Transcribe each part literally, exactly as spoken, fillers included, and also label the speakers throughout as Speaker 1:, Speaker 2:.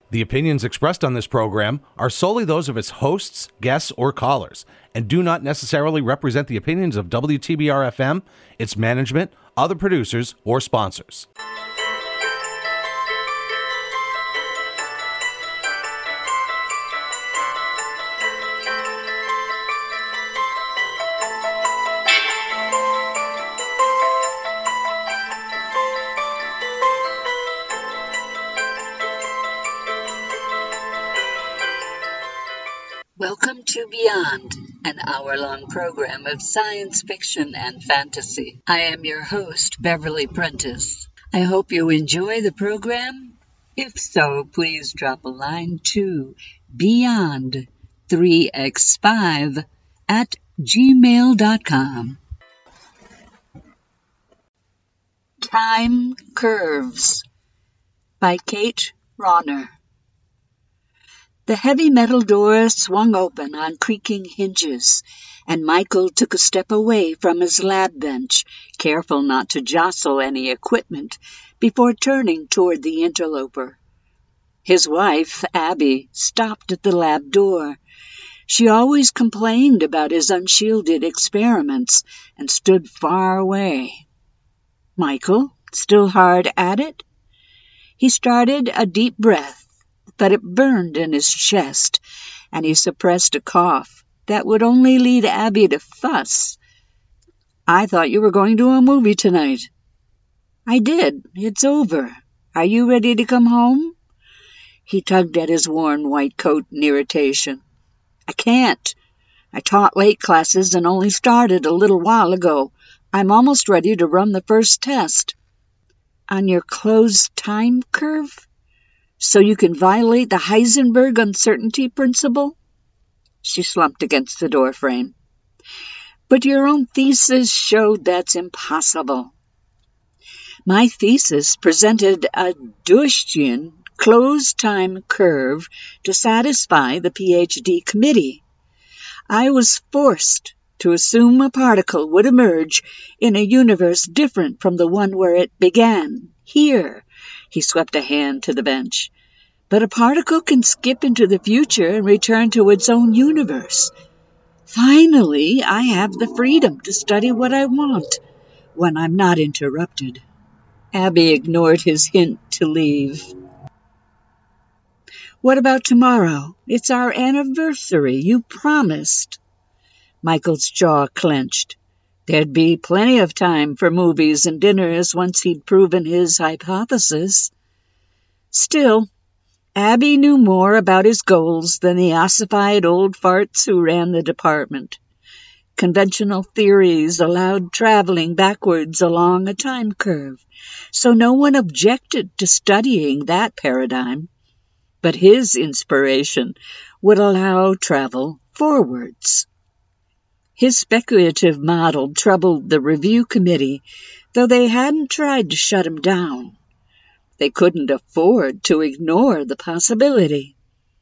Speaker 1: The opinions expressed on this program are solely those of its hosts, guests, or callers, and do not necessarily represent the opinions of W T B R F M, its management, other producers, or sponsors.
Speaker 2: Welcome to Beyond, an hour-long program of science fiction and fantasy. I am your host, Beverly Prentice. I hope you enjoy the program. If so, please drop a line to beyond three x five at gmail dot com. Time Curves by Kate Rauner. The heavy metal door swung open on creaking hinges, and Michael took a step away from his lab bench, careful not to jostle any equipment, before turning toward the interloper. His wife, Abby, stopped at the lab door. She always complained about his unshielded experiments and stood far away. Michael, still hard at it? He started a deep breath, but it burned in his chest, and he suppressed a cough that would only lead Abby to fuss. "I thought you were going to a movie tonight." "I did. It's over. Are you ready to come home?" He tugged at his worn white coat in irritation. "I can't. I taught late classes and only started a little while ago. I'm almost ready to run the first test." "On your closed time curve? So you can violate the Heisenberg uncertainty principle?" She slumped against the doorframe. "But your own thesis showed that's impossible." "My thesis presented a Deutschian closed-time curve to satisfy the PhD committee. I was forced to assume a particle would emerge in a universe different from the one where it began, here." He swept a hand to the bench. "But a particle can skip into the future and return to its own universe. Finally, I have the freedom to study what I want when I'm not interrupted." Abby ignored his hint to leave. "What about tomorrow? It's our anniversary. You promised." Michael's jaw clenched. There'd be plenty of time for movies and dinners once he'd proven his hypothesis. Still, Abby knew more about his goals than the ossified old farts who ran the department. Conventional theories allowed traveling backwards along a time curve, so no one objected to studying that paradigm. But his inspiration would allow travel forwards. His speculative model troubled the review committee, though they hadn't tried to shut him down. They couldn't afford to ignore the possibility.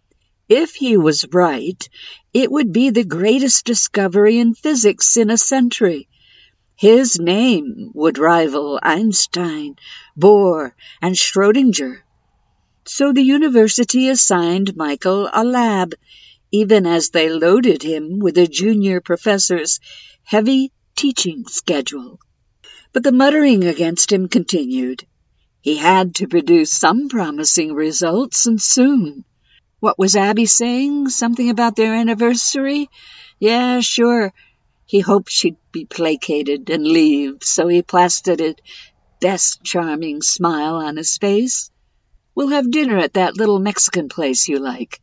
Speaker 2: If he was right, it would be the greatest discovery in physics in a century. His name would rival Einstein, Bohr, and Schrödinger. So the university assigned Michael a lab, even as they loaded him with a junior professor's heavy teaching schedule. But the muttering against him continued. He had to produce some promising results, and soon. What was Abby saying? Something about their anniversary? Yeah, sure. He hoped she'd be placated and leave, so he plastered a best charming smile on his face. "We'll have dinner at that little Mexican place you like."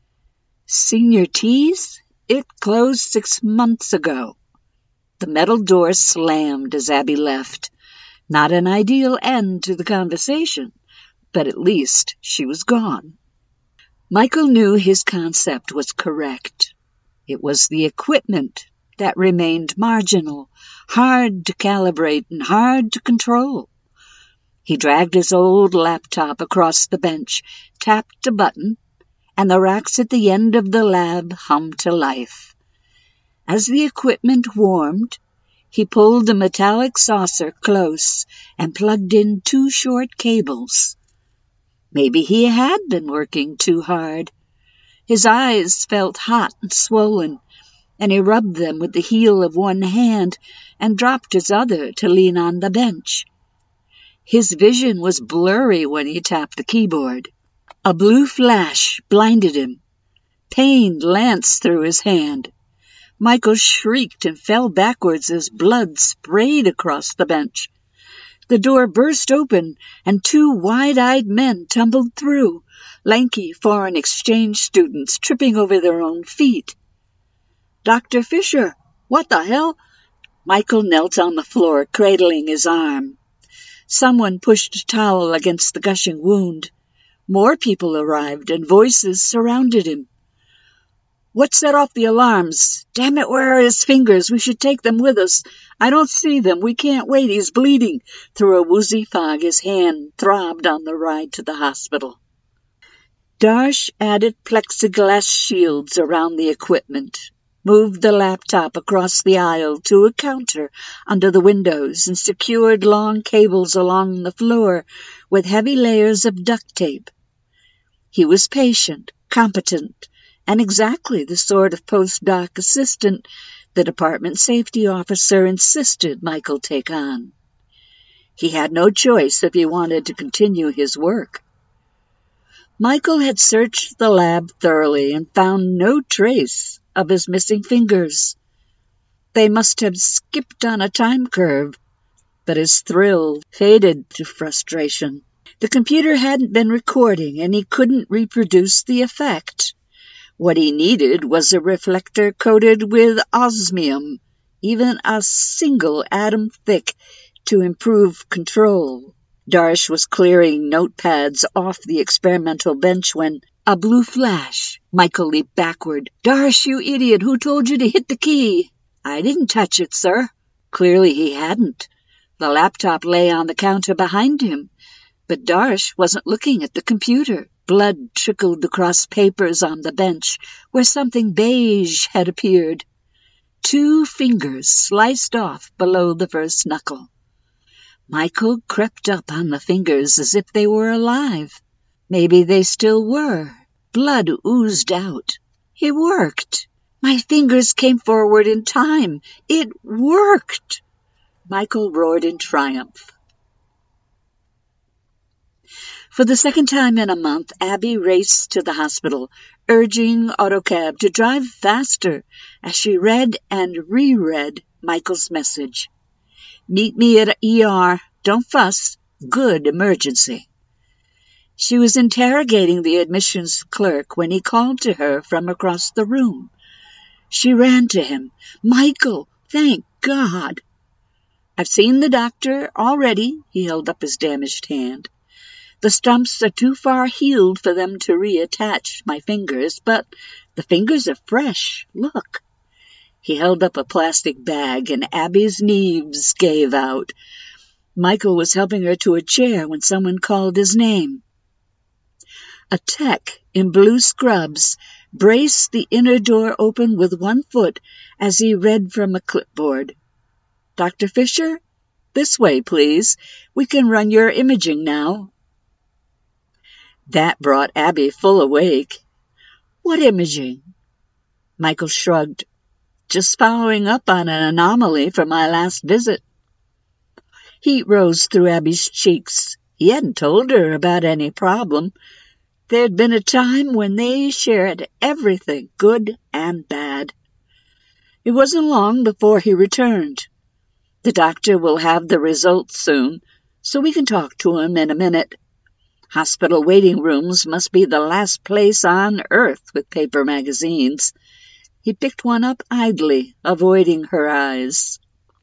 Speaker 2: "Senior Teas? It closed six months ago." The metal door slammed as Abby left. Not an ideal end to the conversation, but at least she was gone. Michael knew his concept was correct. It was the equipment that remained marginal, hard to calibrate and hard to control. He dragged his old laptop across the bench, tapped a button, and the racks at the end of the lab hummed to life. As the equipment warmed, he pulled the metallic saucer close and plugged in two short cables. Maybe he had been working too hard. His eyes felt hot and swollen, and he rubbed them with the heel of one hand and dropped his other to lean on the bench. His vision was blurry when he tapped the keyboard. A blue flash blinded him. Pain lanced through his hand. Michael shrieked and fell backwards as blood sprayed across the bench. The door burst open, and two wide-eyed men tumbled through, lanky foreign exchange students tripping over their own feet. "Doctor Fisher, what the hell?" Michael knelt on the floor, cradling his arm. Someone pushed a towel against the gushing wound. More people arrived, and voices surrounded him. "What set off the alarms? Damn it, where are his fingers? We should take them with us. I don't see them. We can't wait. He's bleeding." Through a woozy fog, his hand throbbed on the ride to the hospital. Darsh added plexiglass shields around the equipment, moved the laptop across the aisle to a counter under the windows, and secured long cables along the floor with heavy layers of duct tape. He was patient, competent, and exactly the sort of postdoc assistant the department safety officer insisted Michael take on. He had no choice if he wanted to continue his work. Michael had searched the lab thoroughly and found no trace of his missing fingers. They must have skipped on a time curve, but his thrill faded to frustration. The computer hadn't been recording, and he couldn't reproduce the effect. What he needed was a reflector coated with osmium, even a single atom thick, to improve control. Darsh was clearing notepads off the experimental bench when a blue flash. Michael leaped backward. "Darsh, you idiot! Who told you to hit the key?" "I didn't touch it, sir." Clearly he hadn't. The laptop lay on the counter behind him, but Darsh wasn't looking at the computer. Blood trickled across papers on the bench, where something beige had appeared. Two fingers sliced off below the first knuckle. Michael crept up on the fingers as if they were alive. Maybe they still were. Blood oozed out. It worked. My fingers came forward in time. It worked. Michael roared in triumph. For the second time in a month, Abby raced to the hospital, urging AutoCab to drive faster as she read and reread Michael's message. "Meet me at E R. Don't fuss. Good emergency." She was interrogating the admissions clerk when he called to her from across the room. She ran to him. "Michael, thank God." "I've seen the doctor already." He held up his damaged hand. "The stumps are too far healed for them to reattach my fingers, but the fingers are fresh. Look." He held up a plastic bag, and Abby's knees gave out. Michael was helping her to a chair when someone called his name. A tech in blue scrubs braced the inner door open with one foot as he read from a clipboard. "Doctor Fisher? This way, please. We can run your imaging now." That brought Abby full awake. "What imaging?" Michael shrugged. "Just following up on an anomaly from my last visit." Heat rose through Abby's cheeks. He hadn't told her about any problem. There'd been a time when they shared everything, good and bad. It wasn't long before he returned. "The doctor will have the results soon, so we can talk to him in a minute. Hospital waiting rooms must be the last place on earth with paper magazines." He picked one up idly, avoiding her eyes.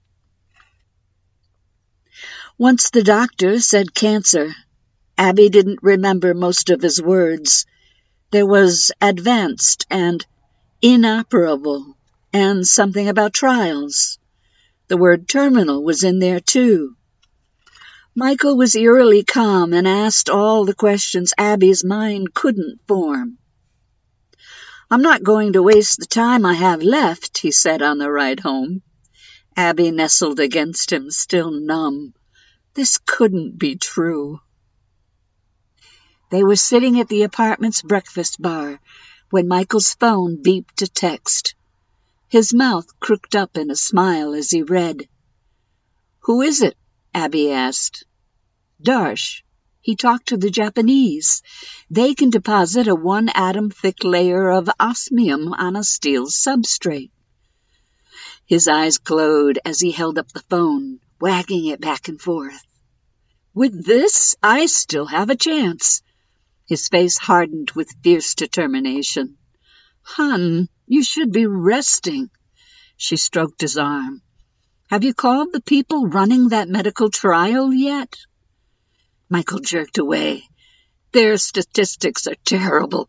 Speaker 2: Once the doctor said cancer. Abby didn't remember most of his words. There was advanced and inoperable, and something about trials. The word terminal was in there, too. Michael was eerily calm and asked all the questions Abby's mind couldn't form. "I'm not going to waste the time I have left," he said on the ride home. Abby nestled against him, still numb. This couldn't be true. They were sitting at the apartment's breakfast bar when Michael's phone beeped a text. His mouth crooked up in a smile as he read. "Who is it?" Abby asked. "Darsh. He talked to the Japanese. They can deposit a one-atom-thick layer of osmium on a steel substrate." His eyes glowed as he held up the phone, wagging it back and forth. "With this, I still have a chance." His face hardened with fierce determination. "Hun, you should be resting." She stroked his arm. "Have you called the people running that medical trial yet?" Michael jerked away. "Their statistics are terrible."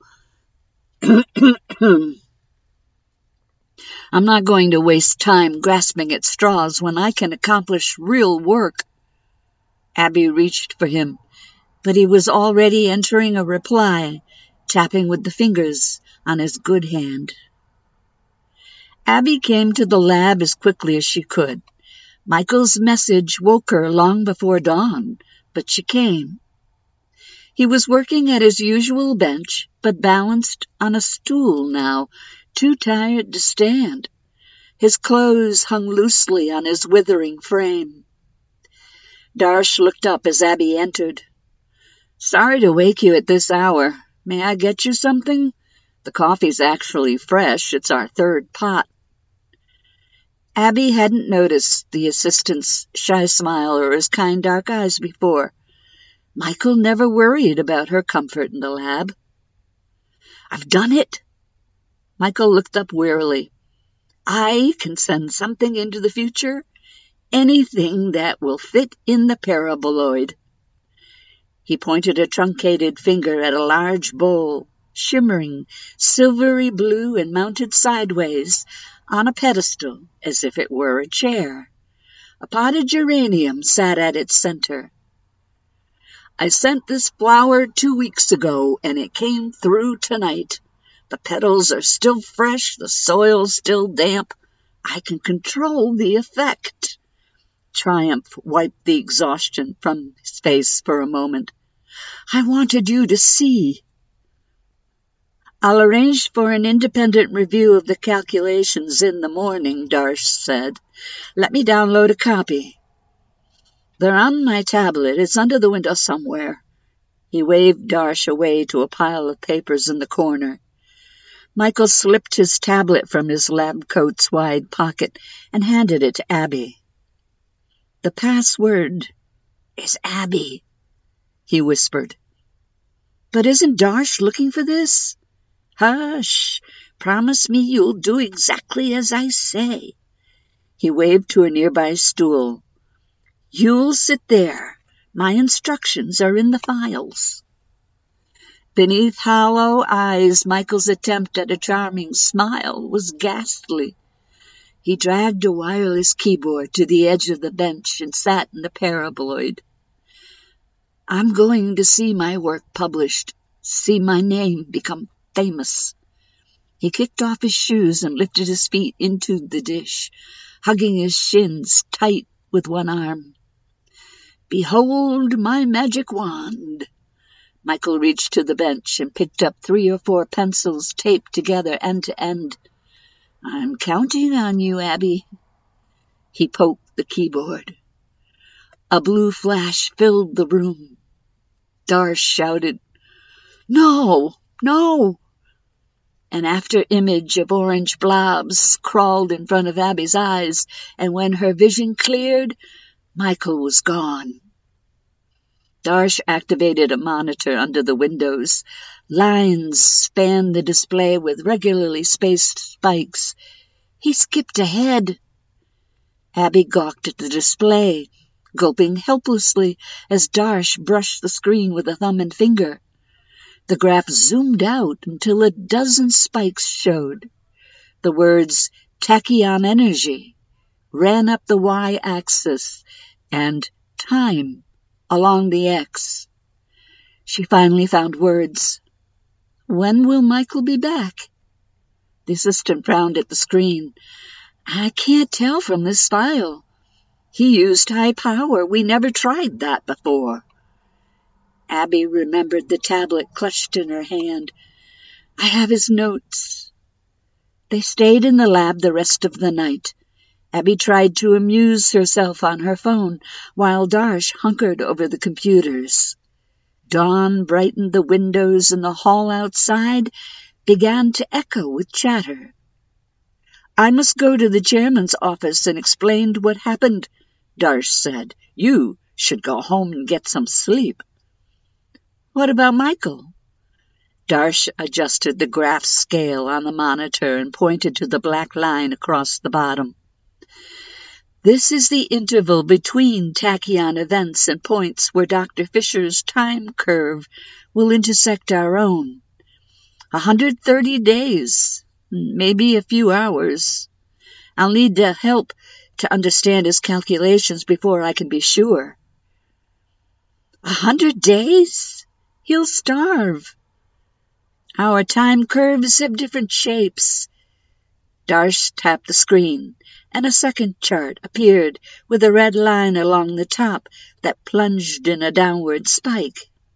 Speaker 2: "I'm not going to waste time grasping at straws when I can accomplish real work." Abby reached for him, but he was already entering a reply, tapping with the fingers on his good hand. Abby came to the lab as quickly as she could. Michael's message woke her long before dawn, but she came. He was working at his usual bench, but balanced on a stool now, too tired to stand. His clothes hung loosely on his withering frame. Darsh looked up as Abby entered. "Sorry to wake you at this hour. May I get you something? The coffee's actually fresh. It's our third pot." Abby hadn't noticed the assistant's shy smile or his kind dark eyes before. Michael never worried about her comfort in the lab. "I've done it." Michael looked up wearily. "I can send something into the future, anything that will fit in the paraboloid." He pointed a truncated finger at a large bowl, shimmering silvery blue and mounted sideways on a pedestal as if it were a chair. A potted geranium sat at its center. "I sent this flower two weeks ago, and it came through tonight. The petals are still fresh, the soil's still damp. I can control the effect." Triumph wiped the exhaustion from his face for a moment. "I wanted you to see." "I'll arrange for an independent review of the calculations in the morning," Darsh said. "Let me download a copy." "They're on my tablet. It's under the window somewhere." He waved Darsh away to a pile of papers in the corner. Michael slipped his tablet from his lab coat's wide pocket and handed it to Abby. "The password is Abby," he whispered. "But isn't Darsh looking for this?" "Hush! Promise me you'll do exactly as I say." He waved to a nearby stool. "You'll sit there. My instructions are in the files." Beneath hollow eyes, Michael's attempt at a charming smile was ghastly. He dragged a wireless keyboard to the edge of the bench and sat in the paraboloid. "I'm going to see my work published, see my name become famous." He kicked off his shoes and lifted his feet into the dish, hugging his shins tight with one arm. "Behold my magic wand." Michael reached to the bench and picked up three or four pencils taped together end to end. "I'm counting on you, Abby." He poked the keyboard. A blue flash filled the room. Darsh shouted, "No, no!" An after-image of orange blobs crawled in front of Abby's eyes, and when her vision cleared, Michael was gone. Darsh activated a monitor under the windows. Lines spanned the display with regularly spaced spikes. He skipped ahead. Abby gawked at the display, gulping helplessly as Darsh brushed the screen with a thumb and finger. The graph zoomed out until a dozen spikes showed. The words tachyon energy ran up the y-axis and time along the x. She finally found words. "When will Michael be back?" The assistant frowned at the screen. "I can't tell from this file. He used high power. We never tried that before." Abby remembered the tablet clutched in her hand. I have his notes. They stayed in the lab the rest of the night. Abby tried to amuse herself on her phone, while Darsh hunkered over the computers. Dawn brightened the windows, and the hall outside began to echo with chatter. I must go to the chairman's office and explain what happened, Darsh said. You should go home and get some sleep. What about Michael? Darsh adjusted the graph scale on the monitor and pointed to the black line across the bottom. This is the interval between tachyon events and points where Doctor Fisher's time curve will intersect our own. one hundred thirty days, maybe a few hours. I'll need the help to understand his calculations before I can be sure. A hundred days? He'll starve. Our time curves have different shapes. Darsh tapped the screen, and a second chart appeared with a red line along the top that plunged in a downward spike.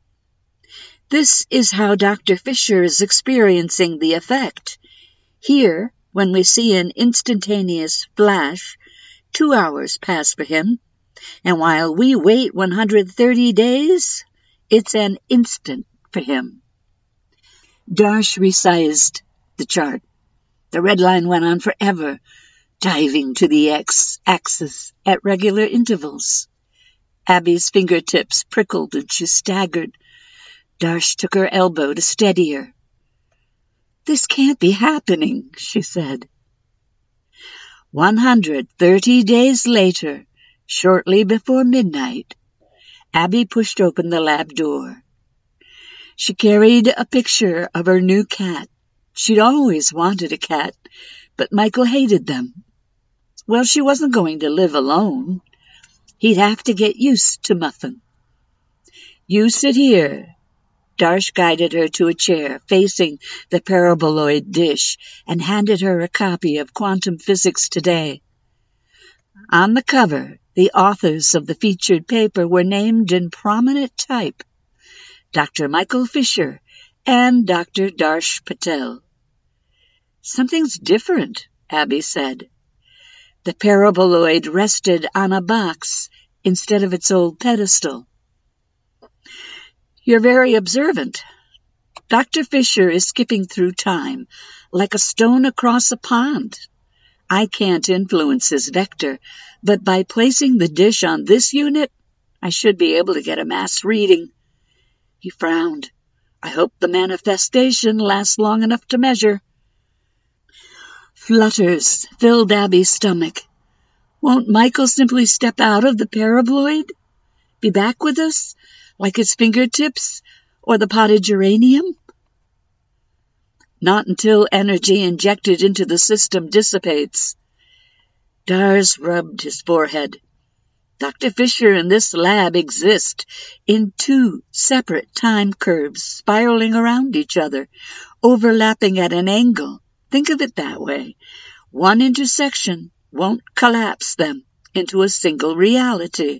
Speaker 2: This is how Doctor Fisher is experiencing the effect. Here, when we see an instantaneous flash, two hours pass for him, and while we wait one hundred thirty days, it's an instant for him. Darsh resized the chart. The red line went on forever, diving to the x-axis at regular intervals. Abby's fingertips prickled and she staggered. Darsh took her elbow to steady her. This can't be happening, she said. One hundred thirty days later, shortly before midnight, Abby pushed open the lab door. She carried a picture of her new cat. She'd always wanted a cat, but Michael hated them. Well, she wasn't going to live alone. He'd have to get used to Muffin. You sit here. Darsh guided her to a chair facing the paraboloid dish and handed her a copy of Quantum Physics Today. On the cover, the authors of the featured paper were named in prominent type, Doctor Michael Fisher and Doctor Darsh Patel. Something's different, Abby said. The paraboloid rested on a box instead of its old pedestal. You're very observant. Doctor Fisher is skipping through time like a stone across a pond. I can't influence his vector, but by placing the dish on this unit, I should be able to get a mass reading. He frowned. I hope the manifestation lasts long enough to measure. Flutters filled Abby's stomach. Won't Michael simply step out of the paraboloid? Be back with us, like his fingertips or the potted geranium? Not until energy injected into the system dissipates. Darsh rubbed his forehead. Doctor Fisher and this lab exist in two separate time curves spiraling around each other, overlapping at an angle. Think of it that way. One intersection won't collapse them into a single reality.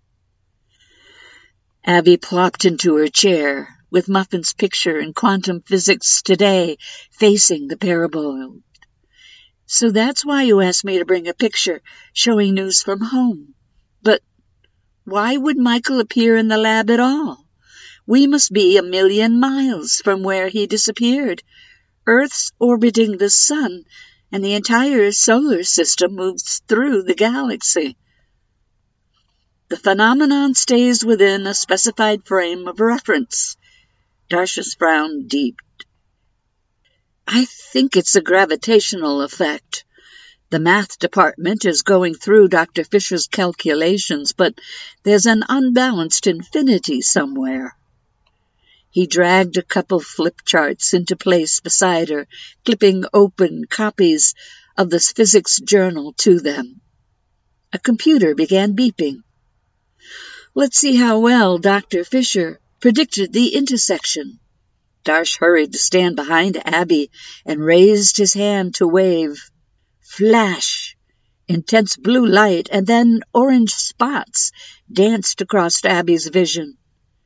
Speaker 2: Abby plopped into her chair, with Muffin's picture in Quantum Physics Today facing the paraboloid. So that's why you asked me to bring a picture showing news from home. But why would Michael appear in the lab at all? We must be a million miles from where he disappeared. Earth's orbiting the sun, and the entire solar system moves through the galaxy. The phenomenon stays within a specified frame of reference. Darsh's frown deepened. I think it's a gravitational effect. The math department is going through Doctor Fisher's calculations, but there's an unbalanced infinity somewhere. He dragged a couple flip charts into place beside her, clipping open copies of the physics journal to them. A computer began beeping. Let's see how well Doctor Fisher predicted the intersection. Darsh hurried to stand behind Abby and raised his hand to wave. Flash! Intense blue light and then orange spots danced across Abby's vision.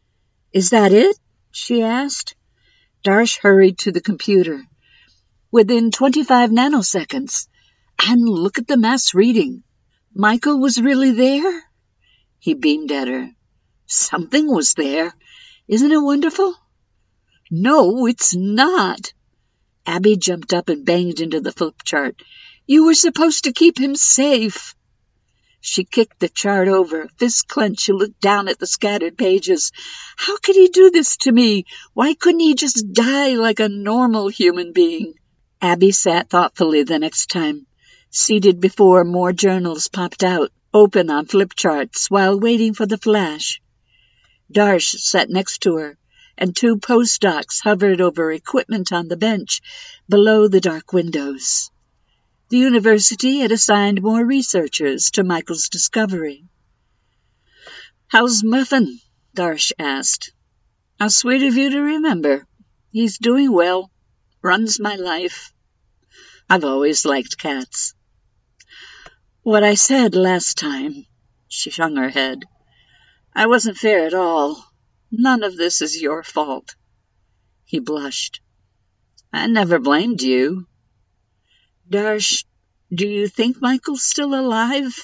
Speaker 2: Is that it? She asked. Darsh hurried to the computer. Within twenty-five nanoseconds. And look at the mass reading. Michael was really there? He beamed at her. Something was there. Isn't it wonderful? No, it's not. Abby jumped up and banged into the flip chart. You were supposed to keep him safe. She kicked the chart over. Fist clenched, she looked down at the scattered pages. How could he do this to me? Why couldn't he just die like a normal human being? Abby sat thoughtfully the next time. Seated before more journals popped out, open on flip charts, while waiting for the flash. Darsh sat next to her, and two postdocs hovered over equipment on the bench below the dark windows. The university had assigned more researchers to Michael's discovery. How's Muffin? Darsh asked. How sweet of you to remember. He's doing well. Runs my life. I've always liked cats. What I said last time, she hung her head. I wasn't fair at all. None of this is your fault. He blushed. I never blamed you. Darsh, do you think Michael's still alive?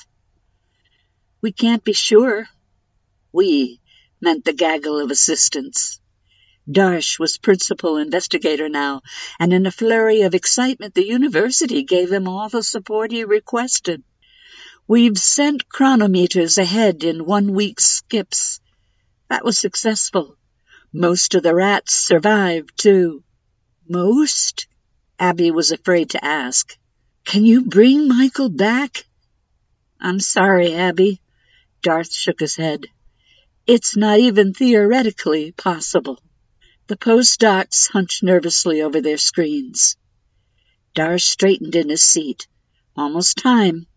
Speaker 2: We can't be sure. We meant the gaggle of assistants. Darsh was principal investigator now, and in a flurry of excitement the university gave him all the support he requested. We've sent chronometers ahead in one-week skips. That was successful. Most of the rats survived, too. Most? Abby was afraid to ask. Can you bring Michael back? I'm sorry, Abby. Darth shook his head. It's not even theoretically possible. The postdocs hunched nervously over their screens. Darsh straightened in his seat. Almost time.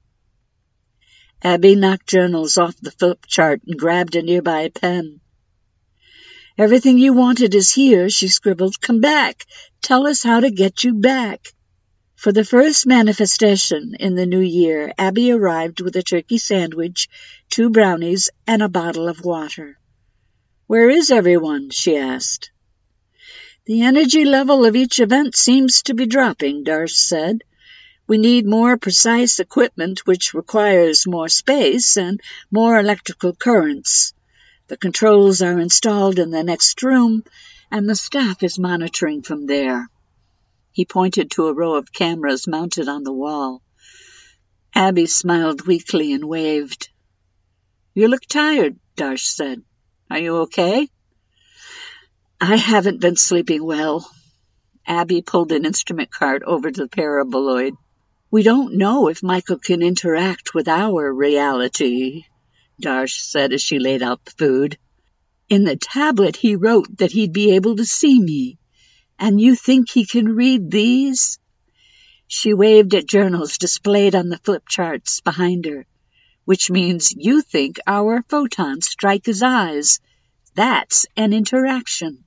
Speaker 2: Abby knocked journals off the flip chart and grabbed a nearby pen. Everything you wanted is here, she scribbled. Come back. Tell us how to get you back. For the first manifestation in the new year, Abby arrived with a turkey sandwich, two brownies, and a bottle of water. Where is everyone? She asked. The energy level of each event seems to be dropping, Darsh said. We need more precise equipment, which requires more space and more electrical currents. The controls are installed in the next room, and the staff is monitoring from there. He pointed to a row of cameras mounted on the wall. Abby smiled weakly and waved. You look tired, Darsh said. Are you okay? I haven't been sleeping well. Abby pulled an instrument cart over to the paraboloid. We don't know if Michael can interact with our reality, Darsh said as she laid out the food. In the tablet he wrote that he'd be able to see me. And you think he can read these? She waved at journals displayed on the flip charts behind her, which means you think our photons strike his eyes. That's an interaction.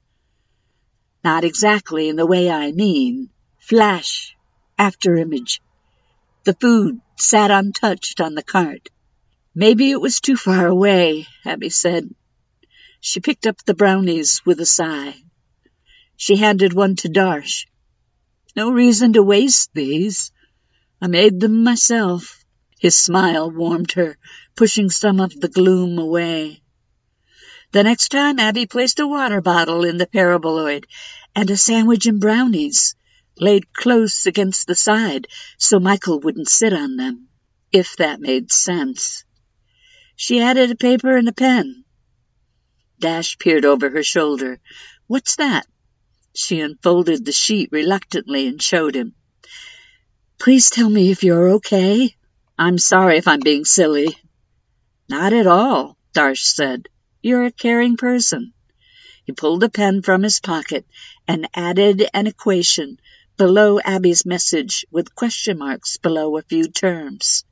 Speaker 2: Not exactly in the way I mean. Flash, after image. The food sat untouched on the cart. Maybe it was too far away, Abby said. She picked up the brownies with a sigh. She handed one to Darsh. No reason to waste these. I made them myself. His smile warmed her, pushing some of the gloom away. The next time Abby placed a water bottle in the paraboloid and a sandwich and brownies, laid close against the side so Michael wouldn't sit on them, if that made sense. She added a paper and a pen. Dash peered over her shoulder. What's that? She unfolded the sheet reluctantly and showed him. Please tell me if you're okay. I'm sorry if I'm being silly. Not at all, Darsh said. You're a caring person. He pulled a pen from his pocket and added an equation below Abby's message with question marks below a few terms.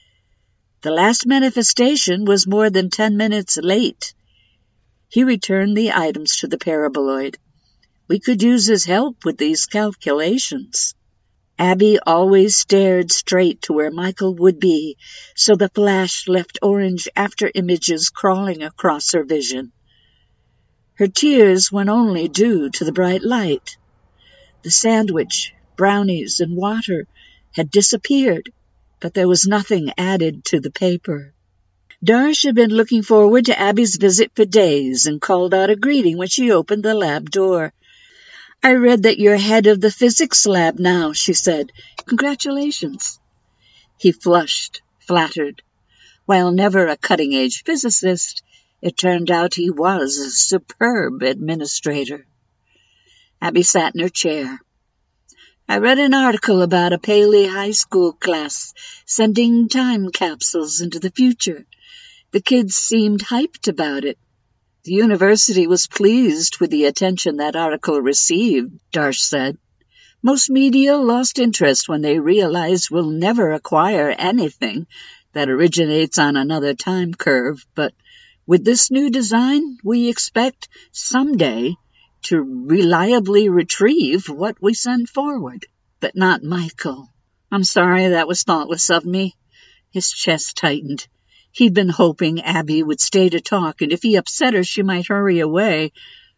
Speaker 2: The last manifestation was more than ten minutes late. He returned the items to the paraboloid. We could use his help with these calculations. Abby always stared straight to where Michael would be, so the flash left orange after images crawling across her vision. Her tears went only due to the bright light. The sandwich, brownies, and water had disappeared, but there was nothing added to the paper. Darsh had been looking forward to Abby's visit for days and called out a greeting when she opened the lab door. "I read that you're head of the physics lab now," she said. "Congratulations." He flushed, flattered. While never a cutting-edge physicist, it turned out he was a superb administrator. Abby sat in her chair. "I read an article about a Paley High School class sending time capsules into the future. The kids seemed hyped about it. The university was pleased with the attention that article received," Darsh said. "Most media lost interest when they realized we'll never acquire anything that originates on another time curve, but with this new design, we expect someday to reliably retrieve what we send forward." "But not Michael. I'm sorry, that was thoughtless of me." His chest tightened. He'd been hoping Abby would stay to talk, and if he upset her, she might hurry away.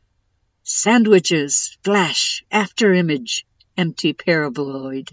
Speaker 2: Sandwiches, flash, after image, empty paraboloid.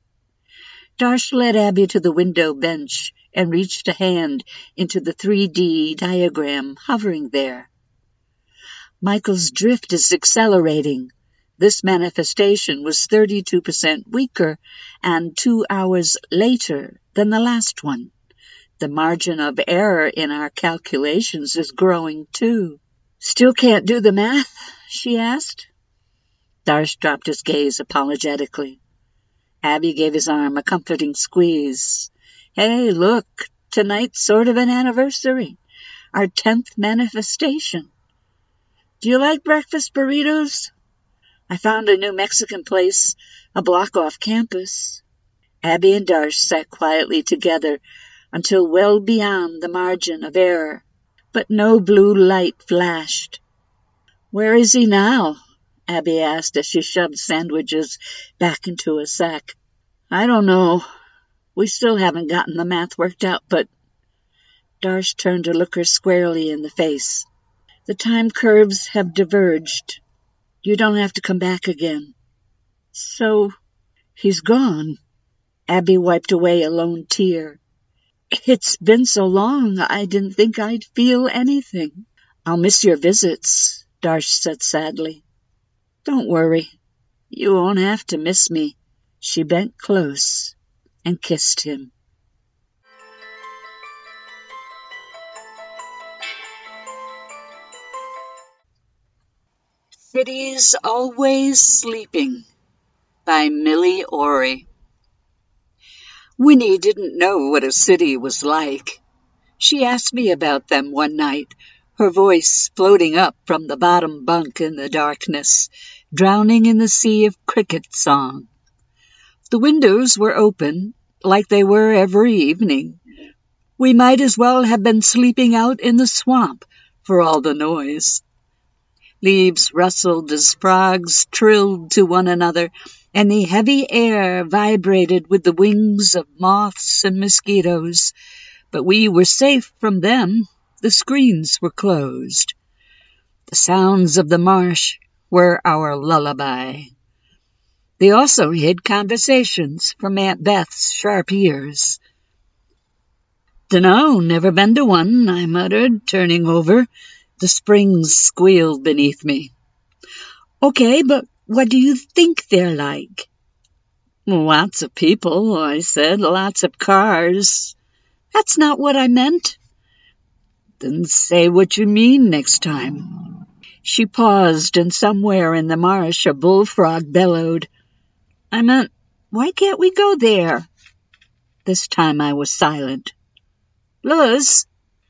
Speaker 2: Darsh led Abby to the window bench and reached a hand into the three D diagram hovering there. "Michael's drift is accelerating. This manifestation was thirty-two percent weaker and two hours later than the last one. The margin of error in our calculations is growing too." "Still can't do the math?" she asked. Darsh dropped his gaze apologetically. Abby gave his arm a comforting squeeze. "Hey, look, tonight's sort of an anniversary. Our tenth manifestation. Do you like breakfast burritos? I found a new Mexican place a block off campus." Abby and Darsh sat quietly together until well beyond the margin of error, but no blue light flashed. "Where is he now?" Abby asked as she shoved sandwiches back into a sack. "I don't know. We still haven't gotten the math worked out, but—" Darsh turned to look her squarely in the face. "The time curves have diverged. You don't have to come back again." "So, he's gone." Abby wiped away a lone tear. "It's been so long, I didn't think I'd feel anything." "I'll miss your visits," Darsh said sadly. "Don't worry. You won't have to miss me." She bent close and kissed him. Cities Always Sleeping by Millie Ori. Winnie didn't know what a city was like. She asked me about them one night, her voice floating up from the bottom bunk in the darkness, drowning in the sea of cricket song. The windows were open, like they were every evening. We might as well have been sleeping out in the swamp for all the noise. Leaves rustled as frogs trilled to one another, and the heavy air vibrated with the wings of moths and mosquitoes. But we were safe from them. The screens were closed. The sounds of the marsh were our lullaby. They also hid conversations from Aunt Beth's sharp ears. "Dunno, never been to one," I muttered, turning over. The springs squealed beneath me. "Okay, but what do you think they're like?" "Lots of people," I said. "Lots of cars." "That's not what I meant." "Then say what you mean next time." She paused, and somewhere in the marsh a bullfrog bellowed. "I meant, why can't we go there?" This time I was silent. "Luz?"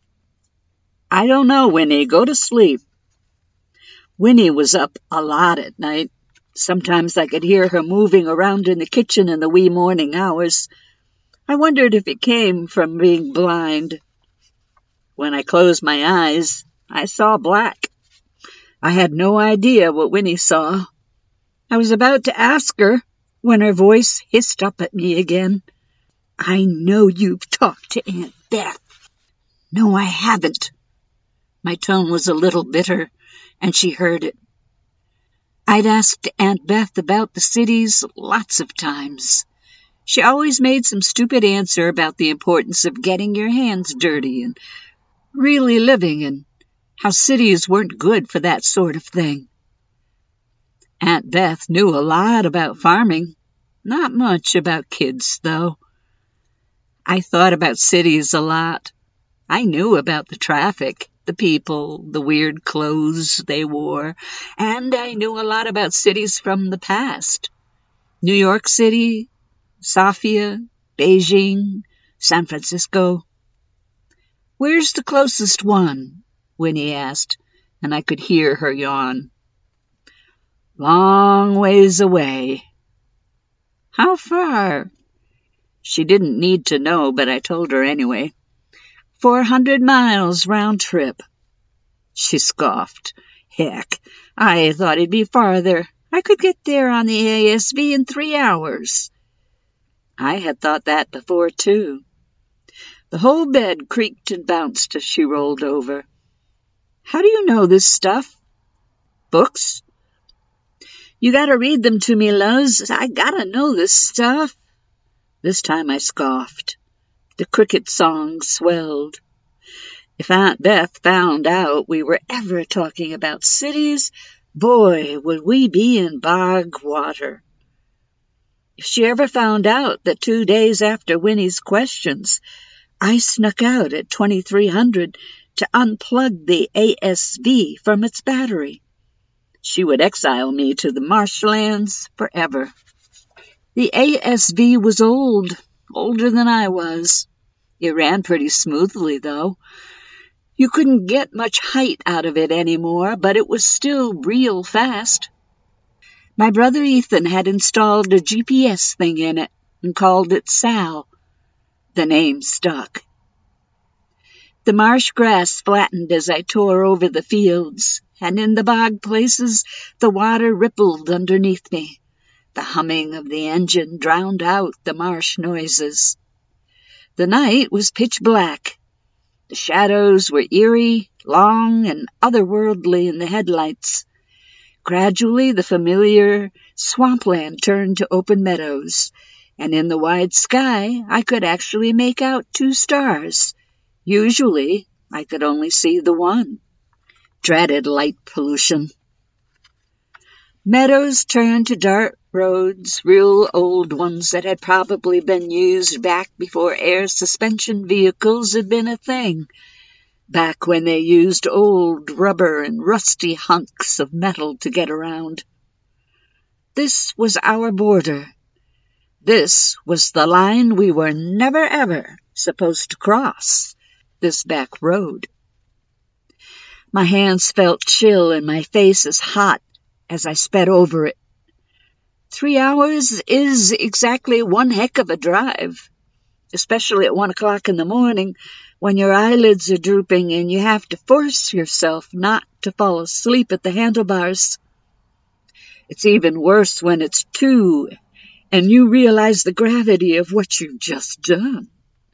Speaker 2: "I don't know, Winnie. Go to sleep." Winnie was up a lot at night. Sometimes I could hear her moving around in the kitchen in the wee morning hours. I wondered if it came from being blind. When I closed my eyes, I saw black. I had no idea what Winnie saw. I was about to ask her when her voice hissed up at me again. "I know you've talked to Aunt Beth." "No, I haven't." My tone was a little bitter, and she heard it. I'd asked Aunt Beth about the cities lots of times. She always made some stupid answer about the importance of getting your hands dirty and really living, and how cities weren't good for that sort of thing. Aunt Beth knew a lot about farming, not much about kids, though. I thought about cities a lot. I knew about the traffic, the people, the weird clothes they wore, and I knew a lot about cities from the past. New York City, Sofia, Beijing, San Francisco. "Where's the closest one?" Winnie asked, and I could hear her yawn. "Long ways away." "How far?" She didn't need to know, but I told her anyway. Four hundred miles round trip." She scoffed. "Heck, I thought it'd be farther. I could get there on the A S V in three hours. I had thought that before, too. The whole bed creaked and bounced as she rolled over. "How do you know this stuff?" "Books." "You gotta read them to me, Luz. I gotta know this stuff." This time I scoffed. The cricket song swelled. If Aunt Beth found out we were ever talking about cities, boy, would we be in bog water. If she ever found out that two days after Winnie's questions, I snuck out at twenty-three hundred to unplug the A S V from its battery, she would exile me to the marshlands forever. The A S V was old, older than I was. It ran pretty smoothly, though. You couldn't get much height out of it anymore, but it was still real fast. My brother Ethan had installed a G P S thing in it and called it Sal. The name stuck. The marsh grass flattened as I tore over the fields, and in the bog places the water rippled underneath me. The humming of the engine drowned out the marsh noises. The night was pitch black. The shadows were eerie, long, and otherworldly in the headlights. Gradually the familiar swampland turned to open meadows, and in the wide sky I could actually make out two stars. Usually I could only see the one. Dreaded light pollution. Meadows turned to dirt roads, real old ones that had probably been used back before air suspension vehicles had been a thing, back when they used old rubber and rusty hunks of metal to get around. This was our border. This was the line we were never ever supposed to cross, this back road. My hands felt chill and my face as hot as I sped over it. Three hours is exactly one heck of a drive, especially at one o'clock in the morning when your eyelids are drooping and you have to force yourself not to fall asleep at the handlebars. It's even worse when it's two and you realize the gravity of what you've just done.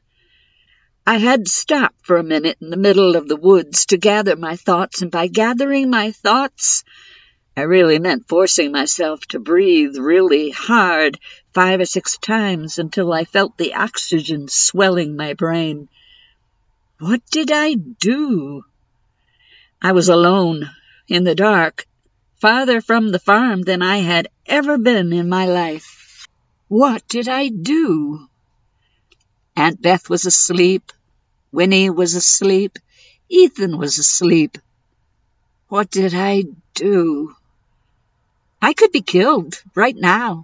Speaker 2: I had to stop for a minute in the middle of the woods to gather my thoughts, and by gathering my thoughts, I really meant forcing myself to breathe really hard five or six times until I felt the oxygen swelling my brain. What did I do? I was alone, in the dark, farther from the farm than I had ever been in my life. What did I do? Aunt Beth was asleep. Winnie was asleep. Ethan was asleep. What did I do? I could be killed right now.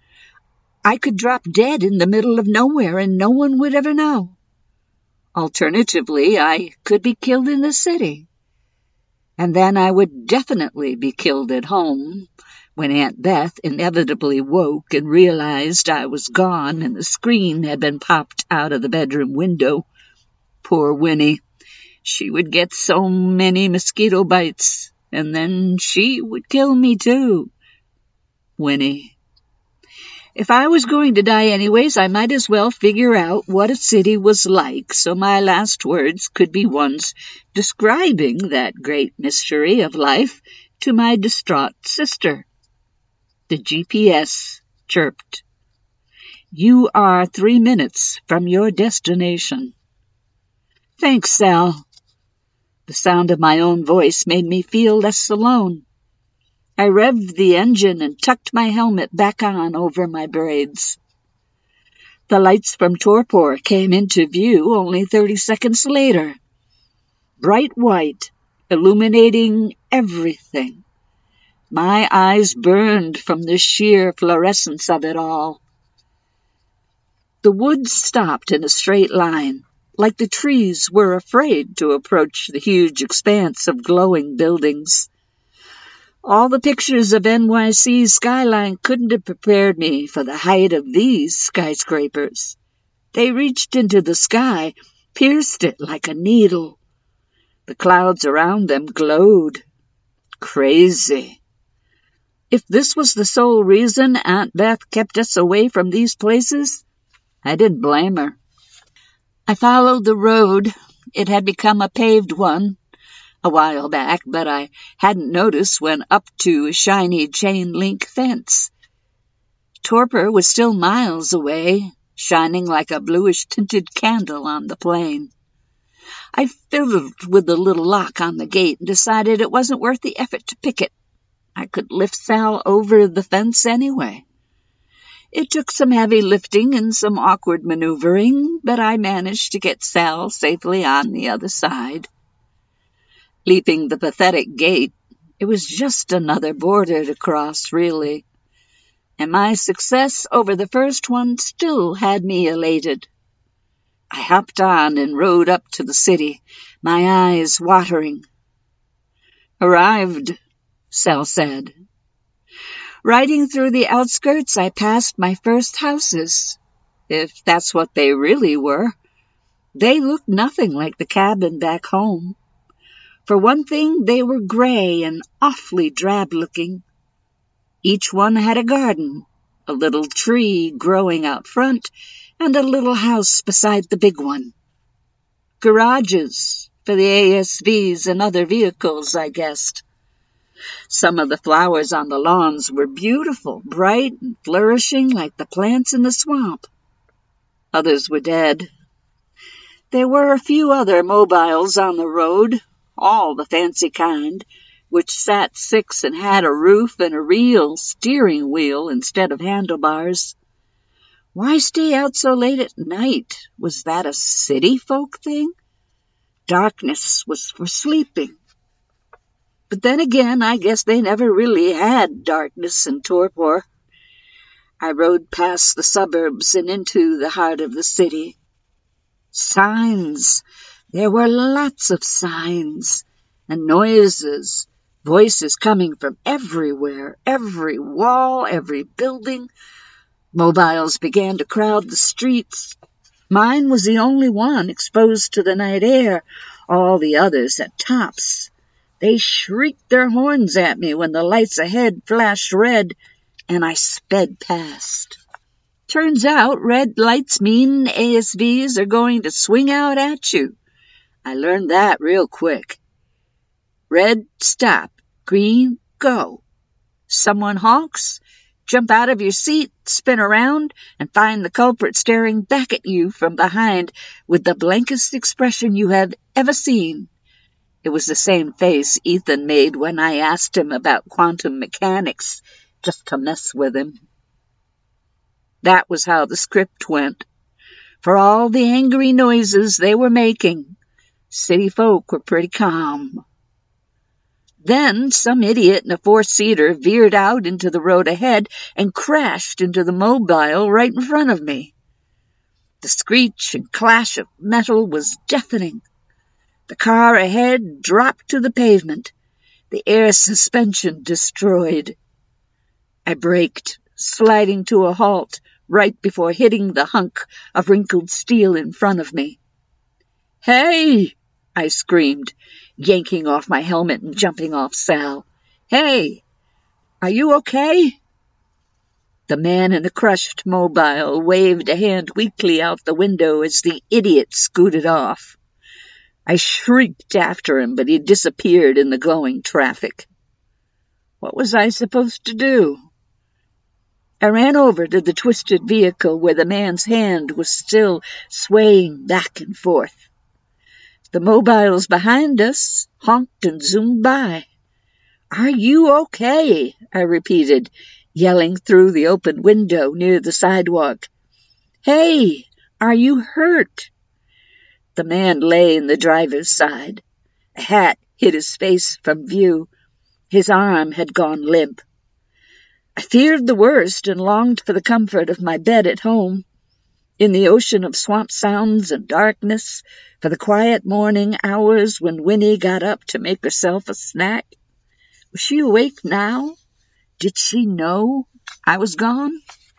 Speaker 2: I could drop dead in the middle of nowhere and no one would ever know. Alternatively, I could be killed in the city. And then I would definitely be killed at home when Aunt Beth inevitably woke and realized I was gone and the screen had been popped out of the bedroom window. Poor Winnie. She would get so many mosquito bites, and then she would kill me too. Winnie. If I was going to die anyways, I might as well figure out what a city was like, so my last words could be ones describing that great mystery of life to my distraught sister. The G P S chirped. You are three minutes from your destination. Thanks, Sal. The sound of my own voice made me feel less alone. I revved the engine and tucked my helmet back on over my braids. The lights from Torpor came into view only thirty seconds later. Bright white, illuminating everything. My eyes burned from the sheer fluorescence of it all. The woods stopped in a straight line, like the trees were afraid to approach the huge expanse of glowing buildings. All the pictures of N Y C's skyline couldn't have prepared me for the height of these skyscrapers. They reached into the sky, pierced it like a needle. The clouds around them glowed. Crazy. If this was the sole reason Aunt Beth kept us away from these places, I didn't blame her. I followed the road. It had become a paved one a while back, but I hadn't noticed when up to a shiny chain-link fence. Torpor was still miles away, shining like a bluish-tinted candle on the plain. I fiddled with the little lock on the gate and decided it wasn't worth the effort to pick it. I could lift Sal over the fence anyway. It took some heavy lifting and some awkward maneuvering, but I managed to get Sal safely on the other side. Leaping the pathetic gate, it was just another border to cross, really, and my success over the first one still had me elated. I hopped on and rode up to the city, my eyes watering. Arrived, Sal said. Riding through the outskirts, I passed my first houses, if that's what they really were. They looked nothing like the cabin back home. For one thing, they were gray and awfully drab-looking. Each one had a garden, a little tree growing out front, and a little house beside the big one. Garages for the A S Vs and other vehicles, I guessed. Some of the flowers on the lawns were beautiful, bright and flourishing like the plants in the swamp. Others were dead. There were a few other mobiles on the road, all the fancy kind, which sat six and had a roof and a real steering wheel instead of handlebars. Why stay out so late at night? Was that a city folk thing? Darkness was for sleeping. But then again, I guess they never really had darkness in Torpor. I rode past the suburbs and into the heart of the city. Signs. There were lots of signs, and noises, voices coming from everywhere, every wall, every building. Mobiles began to crowd the streets. Mine was the only one exposed to the night air, all the others at tops. They shrieked their horns at me when the lights ahead flashed red, and I sped past. Turns out red lights mean A S Vs are going to swing out at you. I learned that real quick. Red, stop. Green, go. Someone honks, jump out of your seat, spin around, and find the culprit staring back at you from behind with the blankest expression you have ever seen. It was the same face Ethan made when I asked him about quantum mechanics, just to mess with him. That was how the script went. For all the angry noises they were making, city folk were pretty calm. Then some idiot in a four-seater veered out into the road ahead and crashed into the mobile right in front of me. The screech and clash of metal was deafening. The car ahead dropped to the pavement, the air suspension destroyed. I braked, sliding to a halt right before hitting the hunk of wrinkled steel in front of me. "Hey!" I screamed, yanking off my helmet and jumping off Sal. "Hey! Are you okay?" The man in the crushed mobile waved a hand weakly out the window as the idiot scooted off. I shrieked after him, but he disappeared in the glowing traffic. What was I supposed to do? I ran over to the twisted vehicle where the man's hand was still swaying back and forth. The mobiles behind us honked and zoomed by. "Are you okay?" I repeated, yelling through the open window near the sidewalk. "Hey, are you hurt?" The man lay in the driver's side. A hat hid his face from view. His arm had gone limp. I feared the worst and longed for the comfort of my bed at home. In the ocean of swamp sounds and darkness, for the quiet morning hours when Winnie got up to make herself a snack. Was she awake now? Did she know I was gone?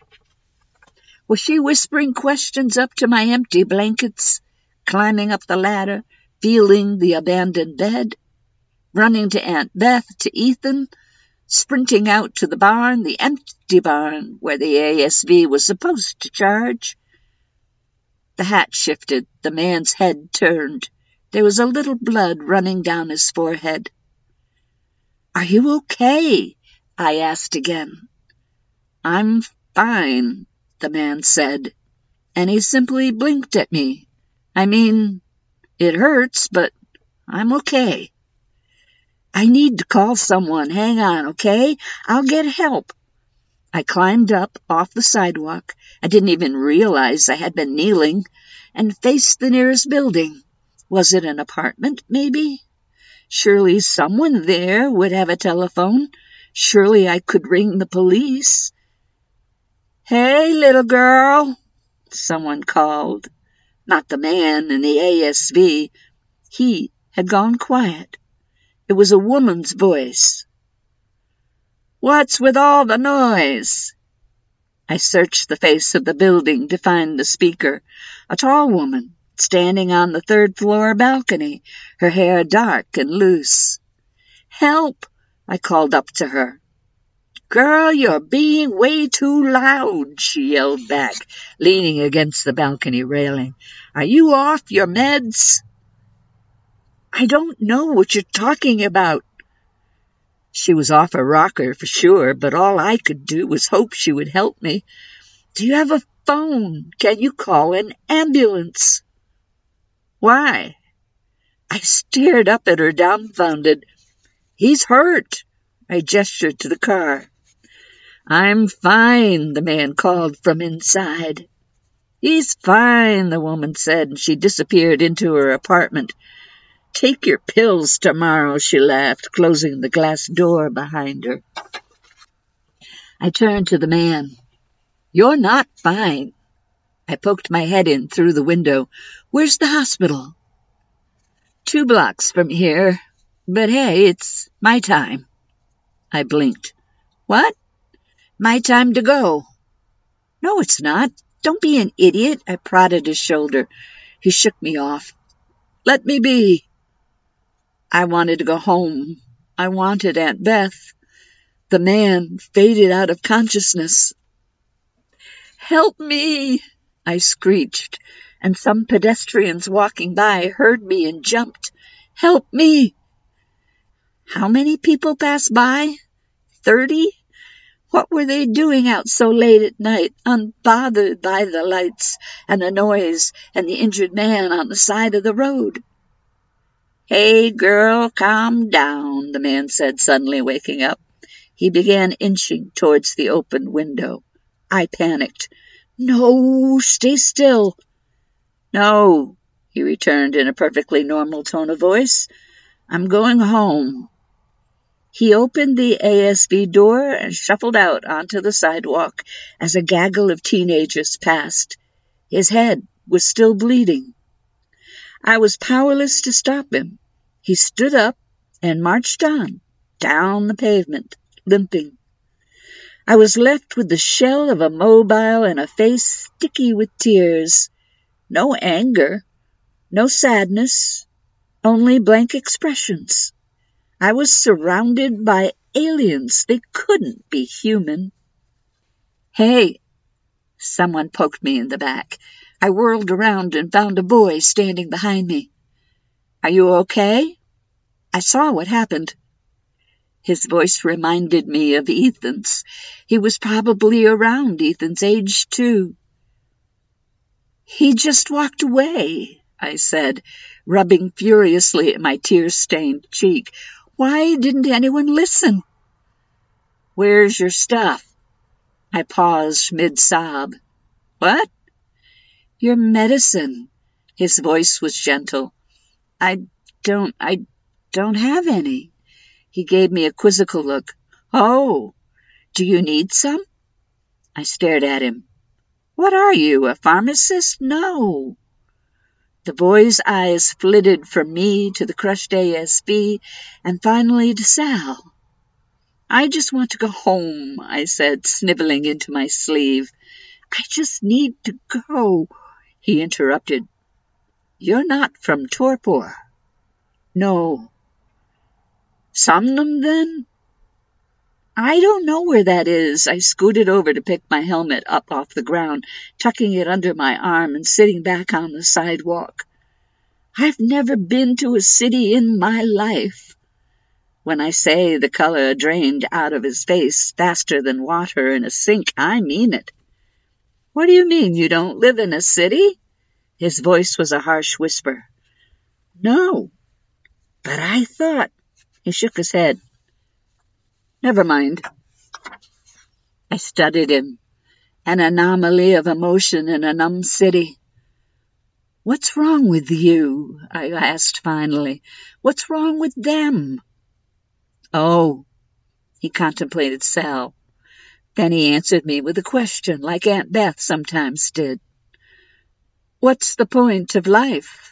Speaker 2: Was she whispering questions up to my empty blankets, climbing up the ladder, feeling the abandoned bed, running to Aunt Beth, to Ethan, sprinting out to the barn, the empty barn where the A S V was supposed to charge? The hat shifted. The man's head turned. There was a little blood running down his forehead. "Are you okay?" I asked again. "I'm fine," the man said, and he simply blinked at me. "I mean, it hurts, but I'm okay." "I need to call someone. Hang on, okay? I'll get help." I climbed up off the sidewalk. I didn't even realize I had been kneeling, and faced the nearest building. Was it an apartment, maybe? Surely someone there would have a telephone. Surely I could ring the police. "Hey, little girl," someone called. Not the man in the A S V. He had gone quiet. It was a woman's voice. "What's with all the noise?" I searched the face of the building to find the speaker, a tall woman, standing on the third-floor balcony, her hair dark and loose. "Help!" I called up to her. "Girl, you're being way too loud," she yelled back, leaning against the balcony railing. "Are you off your meds?" "I don't know what you're talking about." She was off her rocker for sure, but all I could do was hope she would help me. "Do you have a phone? Can you call an ambulance?" "Why?" I stared up at her, dumbfounded. "He's hurt." I gestured to the car. "I'm fine," the man called from inside. "He's fine," the woman said, and she disappeared into her apartment. "Take your pills tomorrow," she laughed, closing the glass door behind her. I turned to the man. "You're not fine." I poked my head in through the window. "Where's the hospital?" "Two blocks from here. But hey, it's my time." I blinked. "What?" "My time to go." "No, it's not. Don't be an idiot." I prodded his shoulder. He shook me off. "Let me be." I wanted to go home. I wanted Aunt Beth. The man faded out of consciousness. "Help me!" I screeched, and some pedestrians walking by heard me and jumped. "Help me!" How many people passed by? Thirty? What were they doing out so late at night, unbothered by the lights and the noise and the injured man on the side of the road? "Hey, girl, calm down," the man said, suddenly waking up. He began inching towards the open window. I panicked. "No, stay still." "No," he returned in a perfectly normal tone of voice. "I'm going home." He opened the A S V door and shuffled out onto the sidewalk as a gaggle of teenagers passed. His head was still bleeding. I was powerless to stop him. He stood up and marched on, down the pavement, limping. I was left with the shell of a mobile and a face sticky with tears. No anger, no sadness, only blank expressions. I was surrounded by aliens. They couldn't be human. "Hey!" Someone poked me in the back. I whirled around and found a boy standing behind me. "Are you okay?" I saw what happened. His voice reminded me of Ethan's. He was probably around Ethan's age, too. "He just walked away," I said, rubbing furiously at my tear-stained cheek. "Why didn't anyone listen?" "Where's your stuff?" I paused mid-sob. "What?" "Your medicine." His voice was gentle. I don't, I don't have any." He gave me a quizzical look. "Oh, do you need some?" I stared at him. "What are you, a pharmacist?" "No." The boy's eyes flitted from me to the crushed A S B and finally to Sal. "I just want to go home," I said, sniveling into my sleeve. "I just need to go." He interrupted. "You're not from Torpor?" "No." "Somnum, then?" "I don't know where that is." I scooted over to pick my helmet up off the ground, tucking it under my arm and sitting back on the sidewalk. "I've never been to a city in my life." When I say the color drained out of his face faster than water in a sink, I mean it. "What do you mean you don't live in a city?" His voice was a harsh whisper. "No, but I thought—" He shook his head. "Never mind." I studied him, an anomaly of emotion in a numb city. "What's wrong with you?" I asked finally. "What's wrong with them?" "Oh," he contemplated Sal. Then he answered me with a question, like Aunt Beth sometimes did. "What's the point of life?"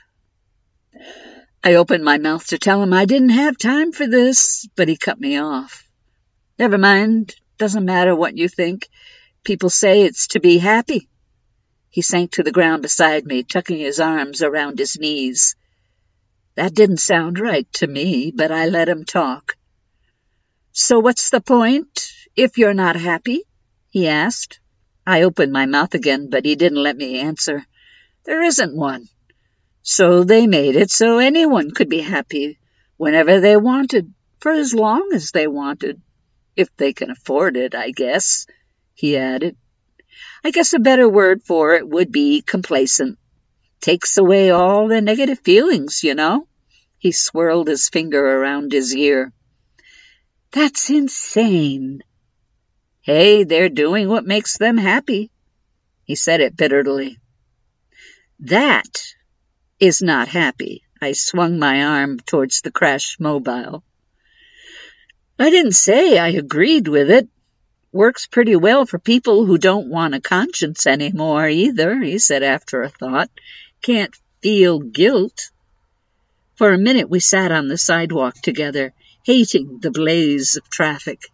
Speaker 2: I opened my mouth to tell him I didn't have time for this, but he cut me off. "Never mind. Doesn't matter what you think. People say it's to be happy." He sank to the ground beside me, tucking his arms around his knees. That didn't sound right to me, but I let him talk. "So what's the point, if you're not happy?" he asked. I opened my mouth again, but he didn't let me answer. "There isn't one. So they made it so anyone could be happy whenever they wanted, for as long as they wanted. If they can afford it, I guess," he added. "I guess a better word for it would be complacent. Takes away all the negative feelings, you know." He swirled his finger around his ear. "That's insane." "Hey, they're doing what makes them happy." He said it bitterly. "That is not happy." I swung my arm towards the crashed mobile. "I didn't say I agreed with it. Works pretty well for people who don't want a conscience anymore, either," he said after a thought. "Can't feel guilt." For a minute we sat on the sidewalk together, hating the blaze of traffic.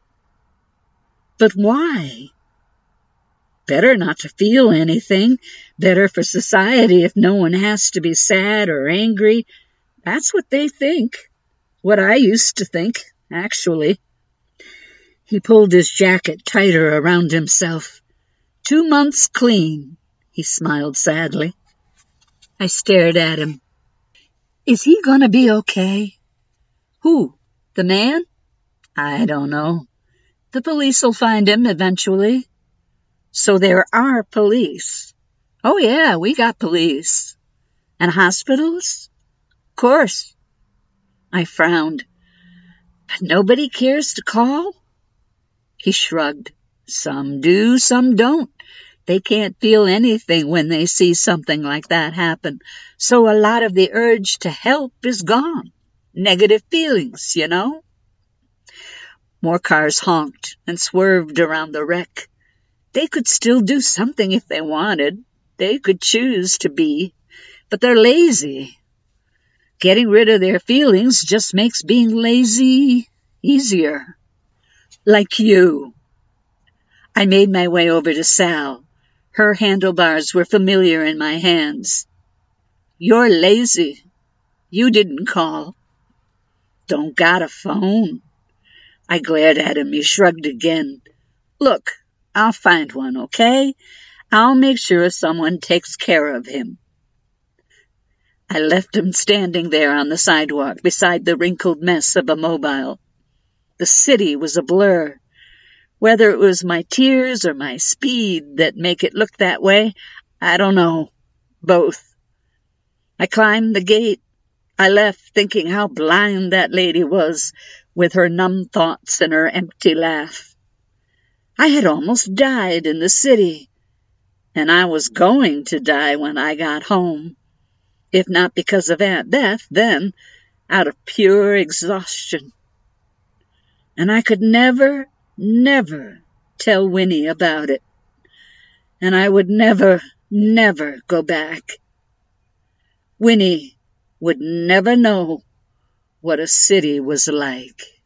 Speaker 2: "But why?" "Better not to feel anything. Better for society if no one has to be sad or angry. That's what they think. What I used to think, actually." He pulled his jacket tighter around himself. "Two months clean," he smiled sadly. I stared at him. "Is he gonna be okay?" "Who? The man?" "I don't know. The police'll find him eventually." "So there are police?" "Oh, yeah, we got police." "And hospitals?" "Course." I frowned. "But nobody cares to call?" He shrugged. "Some do, some don't. They can't feel anything when they see something like that happen. So a lot of the urge to help is gone. Negative feelings, you know." More cars honked and swerved around the wreck. They could still do something if they wanted. They could choose to be, but they're lazy. Getting rid of their feelings just makes being lazy easier. Like you. I made my way over to Sal. Her handlebars were familiar in my hands. "You're lazy. You didn't call." "Don't got a phone." I glared at him. He shrugged again. "Look, I'll find one, okay? I'll make sure someone takes care of him." I left him standing there on the sidewalk beside the wrinkled mess of a mobile. The city was a blur. Whether it was my tears or my speed that make it look that way, I don't know. Both. I climbed the gate. I left thinking how blind that lady was, with her numb thoughts and her empty laugh. I had almost died in the city, and I was going to die when I got home. If not because of Aunt Beth, then out of pure exhaustion. And I could never, never tell Winnie about it. And I would never, never go back. Winnie would never know what a city was like.